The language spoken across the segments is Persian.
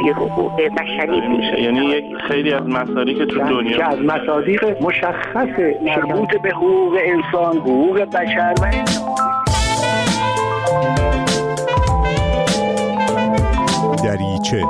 جوی حقوق بشری میشه. یعنی یک خیلی از مصادیق که تو دنیا که از مصادیق مشخص مربوط به حقوق انسان، حقوق بشر و دریچه.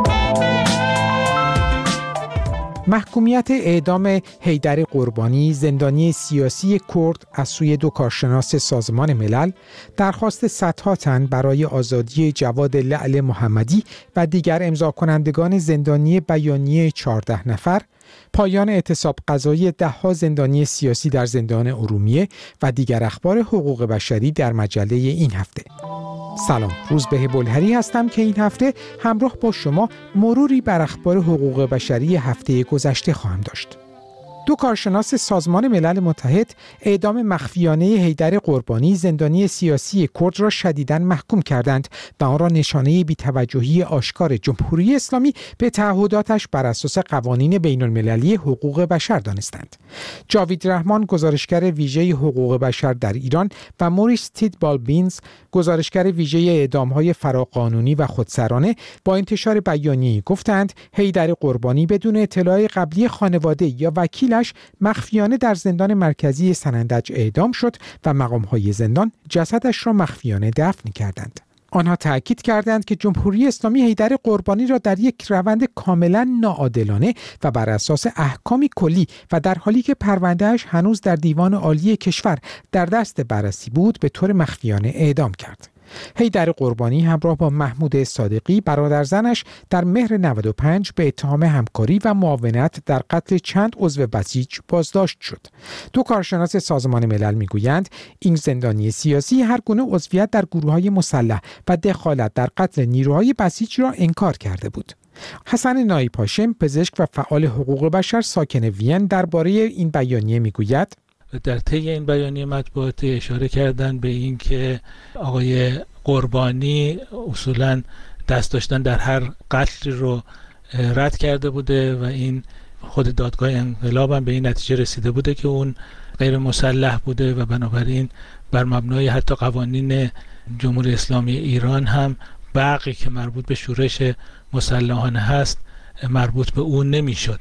محکومیت اعدام حیدر قربانی، زندانی سیاسی کرد از سوی 2 کارشناس سازمان ملل، درخواست صدها تن برای آزادی جواد لعل محمدی و دیگر امضا کنندگان زندانی بیانیه 14 نفر، پایان اعتصاب قضایی 10 زندانی سیاسی در زندان ارومیه و دیگر اخبار حقوق بشری در مجله این هفته. سلام، روزبه بلهری هستم که این هفته همراه با شما مروری بر اخبار حقوق بشری هفته گذشته خواهم داشت. 2 کارشناس سازمان ملل متحد اعدام مخفیانه حیدر قربانی، زندانی سیاسی کرد را شدیداً محکوم کردند و آن را نشانه بی‌توجهی آشکار جمهوری اسلامی به تعهداتش بر اساس قوانین بین المللی حقوق بشر دانستند. جاوید رحمان، گزارشگر ویژه حقوق بشر در ایران، و موریس تیدبال-بینز، گزارشگر ویژه اعدام‌های فراقانونی و خودسرانه، با انتشار بیانیه‌ای گفتند حیدر قربانی بدون اطلاع قبلی خانواده یا وکیلش مخفیانه در زندان مرکزی سنندج اعدام شد و مقام‌های زندان جسدش را مخفیانه دفن کردند. آنها تأکید کردند که جمهوری اسلامی حیدر قربانی را در یک روند کاملا ناعادلانه و بر اساس احکامی کلی و در حالی که پروندهش هنوز در دیوان عالی کشور در دست بررسی بود به طور مخفیانه اعدام کرد. حیدر قربانی همراه با محمود صادقی، برادر زنش، در مهر 95 به اتهام همکاری و معاونت در قتل چند عضو بسیج بازداشت شد. 2 کارشناس سازمان ملل میگویند این زندانی سیاسی هر گونه عضویت در گروه‌های مسلح و دخالت در قتل نیروهای بسیج را انکار کرده بود. حسن نایب هاشم، پزشک و فعال حقوق بشر ساکن وین، درباره این بیانیه میگوید: در طی این بیانیه مطبوعاتی اشاره کردن به این که آقای قربانی اصولاً دست داشتن در هر قتل رو رد کرده بوده و این خود دادگاه انقلاب هم به این نتیجه رسیده بوده که اون غیر مسلح بوده و بنابراین بر مبنای حتی قوانین جمهوری اسلامی ایران هم بقی که مربوط به شورش مسلحانه هست مربوط به اون نمیشد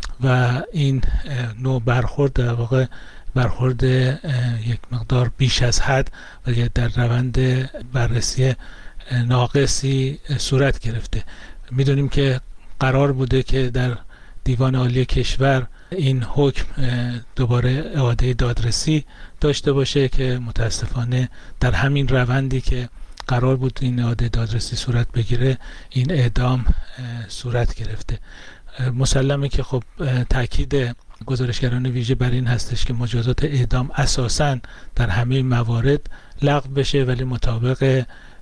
و این نوع برخورد در واقع برخورد یک مقدار بیش از حد و در روند بررسی ناقصی صورت گرفته. میدونیم که قرار بوده که در دیوان عالی کشور این حکم دوباره اعاده دادرسی داشته باشه که متاسفانه در همین روندی که قرار بود این اعاده دادرسی صورت بگیره این اعدام صورت گرفته. مسلمه که خب تاکید گزارشگران ویژه بر این هستش که مجازات اعدام اساساً در همه موارد لغو بشه، ولی مطابق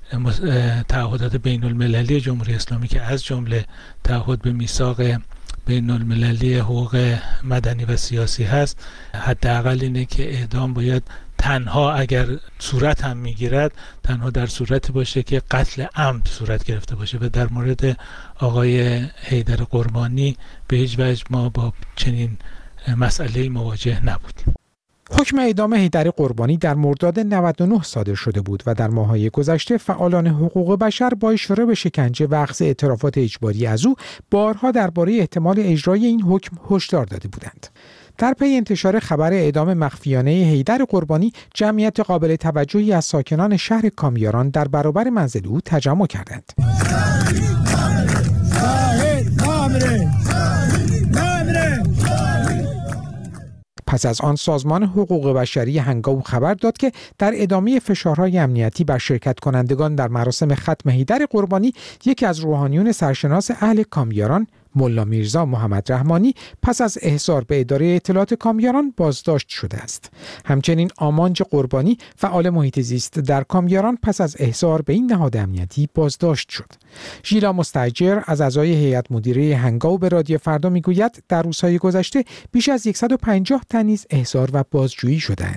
تعهدات بین المللی جمهوری اسلامی که از جمله تعهد به میثاق بین المللی حقوق مدنی و سیاسی هست، حداقل اینه که اعدام باید تنها اگر صورت هم میگیرد تنها در صورتی باشه که قتل عمد صورت گرفته باشه و در مورد آقای حیدر قربانی به هیچ وجه ما با چنین مسئله مواجه نبودیم. حکم اعدام حیدر قربانی در مرداد 99 صادر شده بود و در ماه‌های گذشته فعالان حقوق بشر با اشاره به شکنجه و اخذ اعترافات اجباری از او بارها درباره احتمال اجرای این حکم هشدار داده بودند. در پی انتشار خبر اعدام مخفیانه حیدر قربانی، جمعیت قابل توجهی از ساکنان شهر کامیاران در برابر منزل او تجمع کردند. پس از آن سازمان حقوق بشری هنگاو خبر داد که در ادامه فشارهای امنیتی بر شرکت کنندگان در مراسم ختم حیدر قربانی، یکی از روحانیون سرشناس اهل کامیاران، ملا میرزا محمد رحمانی، پس از احضار به اداره اطلاعات کامیاران بازداشت شده است. همچنین آمانج قربانی، فعال محیط زیست در کامیاران، پس از احضار به این نهاد امنیتی بازداشت شد. ژیلا مستاجر از اعضای هیئت مدیره هنگاو به رادیو فردا میگوید در روزهای گذشته بیش از 150 تن نیز احضار و بازجویی شده‌اند.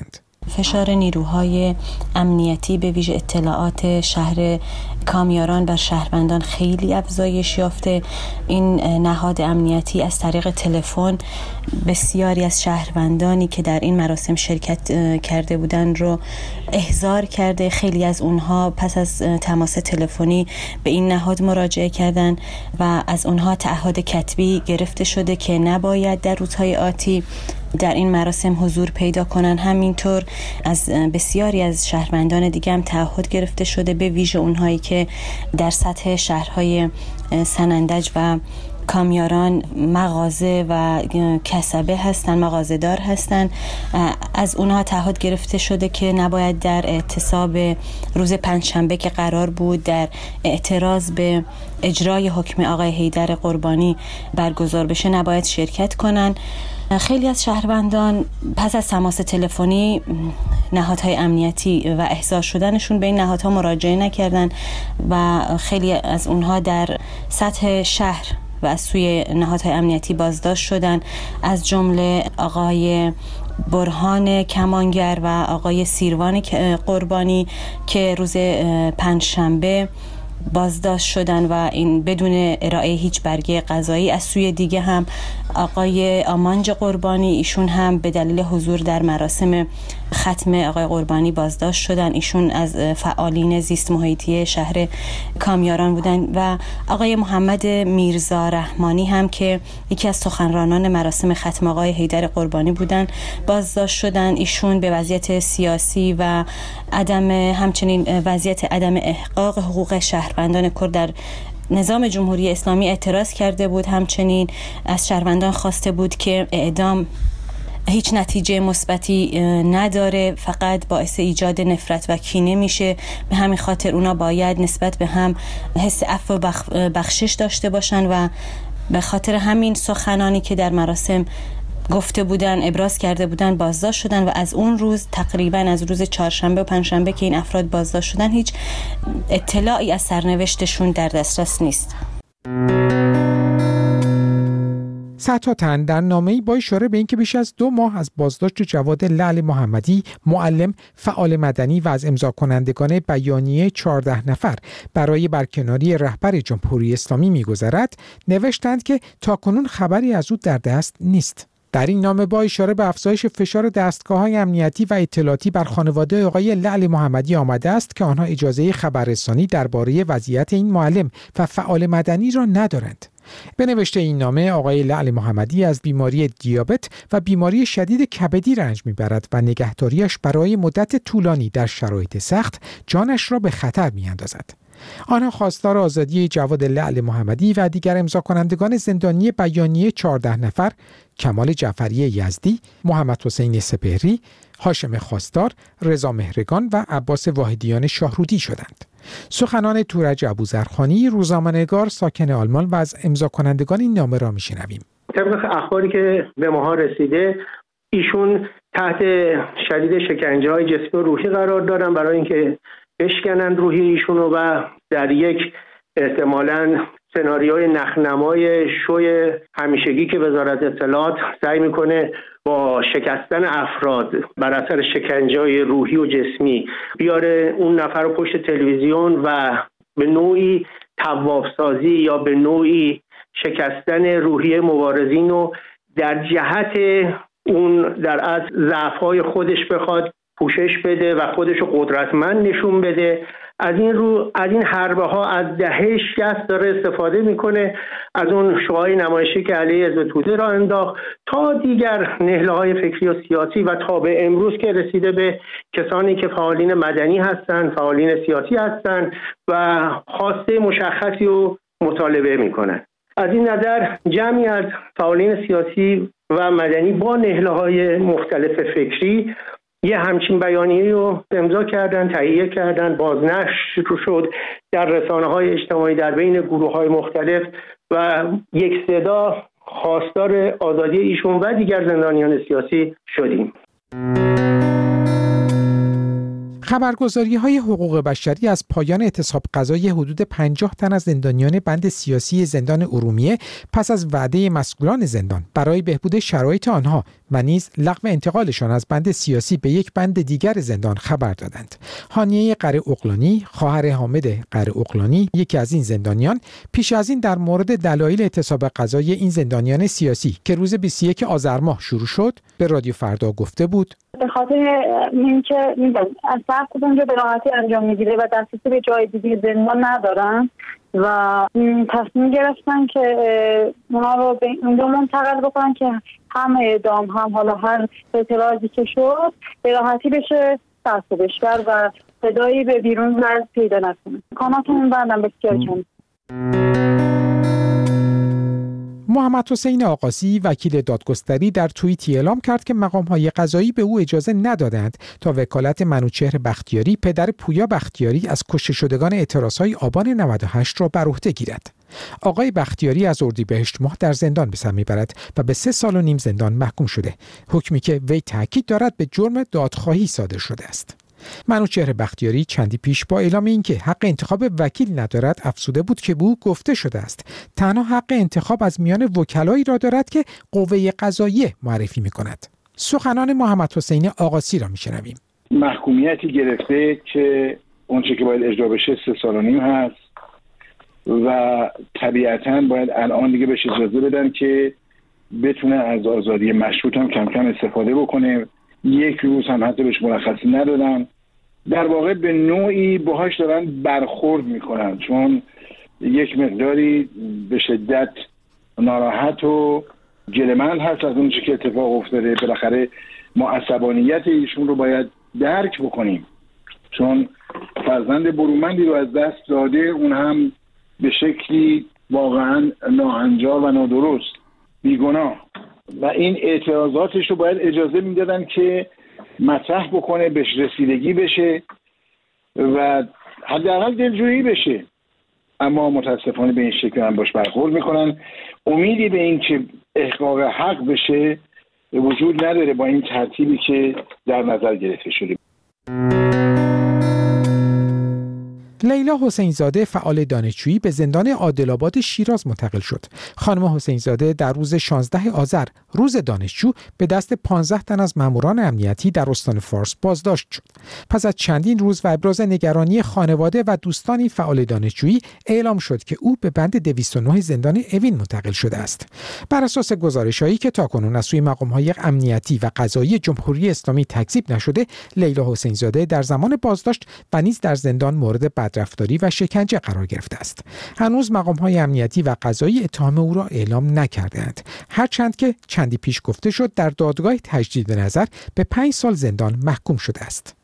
فشار نیروهای امنیتی به ویژه اطلاعات شهر کامیاران بر شهروندان خیلی افزایش یافته. این نهاد امنیتی از طریق تلفن بسیاری از شهروندانی که در این مراسم شرکت کرده بودند رو احضار کرده. خیلی از اونها پس از تماس تلفنی به این نهاد مراجعه کردند و از اونها تعهد کتبی گرفته شده که نباید در روزهای آتی در این مراسم حضور پیدا کنن. همینطور از بسیاری از شهروندان دیگه هم تعهد گرفته شده، به ویژه اونهایی که در سطح شهرهای سنندج و کامیاران مغازه و کسبه هستن، مغازه دار هستن. از اونها تعهد گرفته شده که نباید در اعتصاب روز پنجشنبه که قرار بود در اعتراض به اجرای حکم آقای حیدر قربانی برگزار بشه نباید شرکت کنن. خیلی از شهروندان پس از تماس تلفنی نهادهای امنیتی و احضار شدنشون به این نهادها مراجعه نکردن و خیلی از اونها در سطح شهر و از سوی نهادهای امنیتی بازداشت شدن، از جمله آقای برهان کمانگر و آقای سیروان قربانی که روز پنجشنبه بازداشت شدن و این بدون ارائه هیچ برگه قضایی. از سوی دیگه هم آقای آمانج قربانی، ایشون هم به دلیل حضور در مراسم ختم آقای قربانی بازداشت شدن. ایشون از فعالین زیست محیطی شهر کامیاران بودن و آقای محمد میرزا رحمانی هم که یکی از سخنرانان مراسم ختم آقای حیدر قربانی بودن بازداشت شدن. ایشون به وضعیت سیاسی و همچنین وضعیت عدم احقاق حقوق شهروندان کرد در نظام جمهوری اسلامی اعتراض کرده بود. همچنین از شهروندان خواسته بود که اعدام هیچ نتیجه مثبتی نداره، فقط باعث ایجاد نفرت و کینه میشه. به همین خاطر اونا باید نسبت به هم حس عفو و بخشش داشته باشن و به خاطر همین سخنانی که در مراسم گفته بودن، ابراز کرده بودن، بازداشت شدن و از اون روز تقریبا از روز چهارشنبه و پنجشنبه که این افراد بازداشت شدن هیچ اطلاعی از سرنوشتشون در دسترس نیست. صدها تن در نامه‌ای با اشاره به اینکه بیش از 2 ماه از بازداشت جواد لعل محمدی، معلم، فعال مدنی و از امضا کنندگان بیانیه 14 نفر برای برکناری رهبر جمهوری اسلامی می‌گذرد، نوشتند که تاکنون خبری از او در دست نیست. در این نامه با اشاره به افزایش فشار دستگاه‌های امنیتی و اطلاعاتی بر خانواده آقای لعل محمدی آمده است که آنها اجازه خبررسانی درباره وضعیت این معلم و فعال مدنی را ندارند. به نوشته این نامه، آقای لعل محمدی از بیماری دیابت و بیماری شدید کبدی رنج می‌برد و نگهداریش برای مدت طولانی در شرایط سخت جانش را به خطر می‌اندازد. آنها خواستار آزادی جواد لعل محمدی و دیگر امضا کنندگان زندانی بیانیه 14 نفر، کمال جعفری یزدی، محمد حسین سپهری، هاشم خواستار، رضا مهرگان و عباس واحدیان شاهرودی شدند. سخنان تورج ابوذرخانی، روزنامه‌نگار ساکن آلمان و از امضا کنندگان این نامه را میشنویم. طبق اخباری که به ما رسیده، ایشون تحت شدید شکنجه‌های جسمی و روحی قرار دارن برای اینکه بشکنن روحی ایشونو و در یک احتمالاً سناریوی نخنمای شوی همیشگی که وزارت اطلاعات سعی میکنه با شکستن افراد بر اثر شکنجه‌های روحی و جسمی بیاره اون نفر رو پشت تلویزیون و به نوعی طواف‌سازی یا به نوعی شکستن روحی مبارزین رو در جهت اون در از ضعف‌های خودش بخواد پوشش بده و خودش رو قدرتمند نشون بده. از این حربه ها از دهه 60 داره استفاده میکنه، از اون شعاع نمایشی که علیه حزب توده را انداخت تا دیگر نهله‌های فکری و سیاسی و تا به امروز که رسیده به کسانی که فعالین مدنی هستند، فعالین سیاسی هستند و خواسته مشخصی رو مطالبه میکنن. از این نظر جمعی از فعالین سیاسی و مدنی با نهله‌های مختلف فکری یه همچین بیانیه‌ای رو امضا کردن، تهیه کردن، بازنشر شد در رسانه‌های اجتماعی در بین گروه‌های مختلف و یک صدا خواستار آزادی ایشون و دیگر زندانیان سیاسی شدیم. خبرگزاری‌های حقوق بشری از پایان اعتصاب قضایی حدود 50 تن از زندانیان بند سیاسی زندان ارومیه پس از وعده مسئولان زندان برای بهبود شرایط آنها و نیز لغو انتقالشان از بند سیاسی به یک بند دیگر زندان خبر دادند. هانیه قره اقلانی، خواهر حامد قره اقلانی، یکی از این زندانیان، پیش از این در مورد دلایل اعتصاب قضایی این زندانیان سیاسی که روز 21 آذر ماه شروع شد به رادیو فردا گفته بود: به خاطر اینکه از سخت اونجا به راحتی انجام میگیره و دسترسی به جای دیگه زندان ندارن و تصمیم گرفتن که اونا رو به اونجا منتقل بکنن که هم اعدام هم حالا هر اعتراضی که شد به راحتی بشه دست و بشور و صدایی به بیرون پیدا نکنه. کاناتون بندم بسیار چند. محمد حسین آقاسی وکیل دادگستری در توییتی اعلام کرد که مقام‌های قضایی به او اجازه ندادند تا وکالت منوچهر بختیاری پدر پویا بختیاری از کشته شدگان اعتراضهای آبان 98 را بر عهده گیرد. آقای بختیاری از اردیبهشت ماه در زندان به سر میبرد و به 3 سال و نیم زندان محکوم شده، حکمی که وی تاکید دارد به جرم دادخواهی صادر شده است. منوچهر بختیاری چندی پیش با اعلام اینکه حق انتخاب وکیل ندارد افسوده بود که به او گفته شده است تنها حق انتخاب از میان وکلایی را دارد که قوه قضاییه معرفی می‌کند. سخنان محمد حسین آقاسی را می‌شنویم. محکومیتی گرفته که اونچه که باید اجرا بشه 3 سال و نیم هست و طبیعتاً باید الان دیگه بهش اجازه بدن که بتونه از آزادی مشروط هم کم کم استفاده بکنه. 1 روز هم حتی بهش مرخصی ندادن. در واقع به نوعی باهاش دارن برخورد میکنن، چون یک مقداری به شدت ناراحت و گله‌مند هست از اون چیزی که اتفاق افتاده. بالاخره ما عصبانیت ایشون رو باید درک بکنیم، چون فرزند برومندی رو از دست داده، اون هم به شکلی واقعا ناهنجار و نادرست، بیگناه، و این اعتراضاتش رو باید اجازه میدادن که مطرح بکنه، بهش رسیدگی بشه و حداقل دلجویی بشه. اما متاسفانه به این شکل هم باش برخورد میکنن. امیدی به این که احقاق حق بشه وجود نداره با این ترتیبی که در نظر گرفته شده. لیلا حسینزاده فعال دانشجویی به زندان عادل‌آباد شیراز منتقل شد. خانم حسینزاده در روز 16 آذر روز دانشجو به دست 15 تن از ماموران امنیتی در استان فارس بازداشت شد. پس از چندین روز و ابراز نگرانی خانواده و دوستان فعال دانشجویی اعلام شد که او به بند 209 زندان اوین منتقل شده است. بر اساس گزارش‌هایی که تاکنون از سوی مقام‌های امنیتی و قضایی جمهوری اسلامی تکذیب نشده، لیلا حسینزاده در زمان بازداشت و نیز در زندان مورد بدرفتاری و شکنجه قرار گرفته است. هنوز مقام‌های امنیتی و قضایی اتهام او را اعلام نکردند، هرچند که چندی پیش گفته شد در دادگاه تجدید نظر به 5 سال زندان محکوم شده است.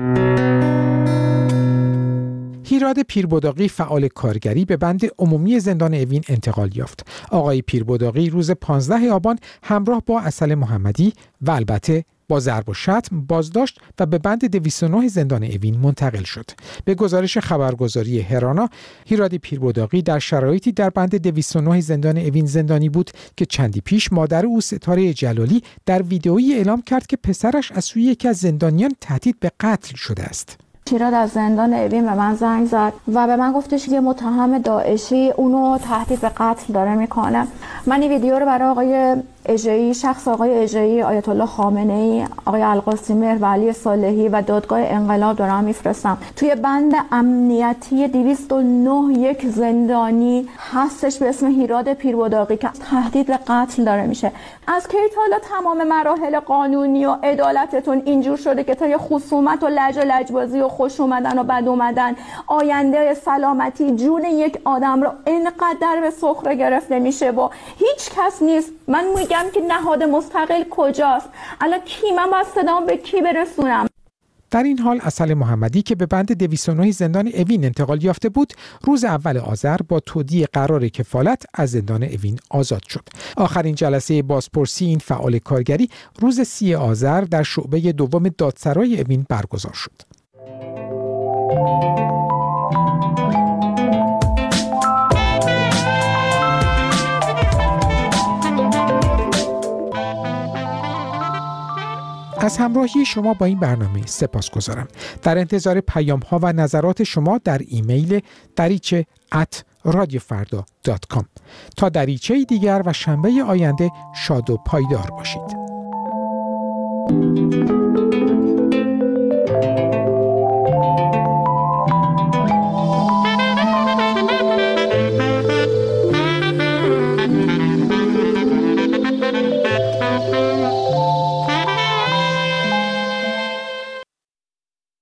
هیراد پیربداقی فعال کارگری به بند عمومی زندان اوین انتقال یافت. آقای پیربداقی روز 15 آبان همراه با عسل محمدی و البته با ضرب و شتم بازداشت و به بند 209 زندان اوین منتقل شد. به گزارش خبرگزاری هرانا، هیراد پیربداقی در شرایطی در بند 209 زندان اوین زندانی بود که چندی پیش مادر او ستاره جلالی در ویدئویی اعلام کرد که پسرش از سوی یکی از زندانیان تهدید به قتل شده است. هیراد از زندان اوین به من زنگ زد و به من گفتش که متهم داعشی اونو تهدید به قتل داره میکنه. من این ویدیو رو برای آقای اژه‌ای، شخص آقای اژه‌ای، آیت الله خامنه‌ای، آقای القاسمی مهرولی صالحی و دادگاه انقلاب دارم میفرستم. توی بند امنیتی 209 یک زندانی هستش به اسم هیراد پیربداقی که تهدید به قتل داره میشه. از کی تا حالا تمام مراحل قانونی و عدالتتون اینجور شده که تا یه خصومت و لج و لجبازی و خوش اومدن و بد اومدن آینده سلامتی جون یک آدم رو اینقدر به سخره گرفته میشه و هیچ کس نیست؟ من میگم که نهاد مستقل کجاست؟ الان کی؟ من باید صدام به کی برسونم؟ در این حال عسل محمدی که به بند 209 زندان اوین انتقال یافته بود، روز اول آذر با تودیع قرار کفالت از زندان اوین آزاد شد. آخرین جلسه بازپرسی این فعال کارگری روز 30 آذر در شعبه دوم دادسرای اوین برگزار شد. از همراهی شما با این برنامه سپاسگزارم. در انتظار پیام‌ها و نظرات شما در ایمیل dariche@radiofarda.com. تا دریچه دیگر و شنبه آینده شاد و پایدار باشید.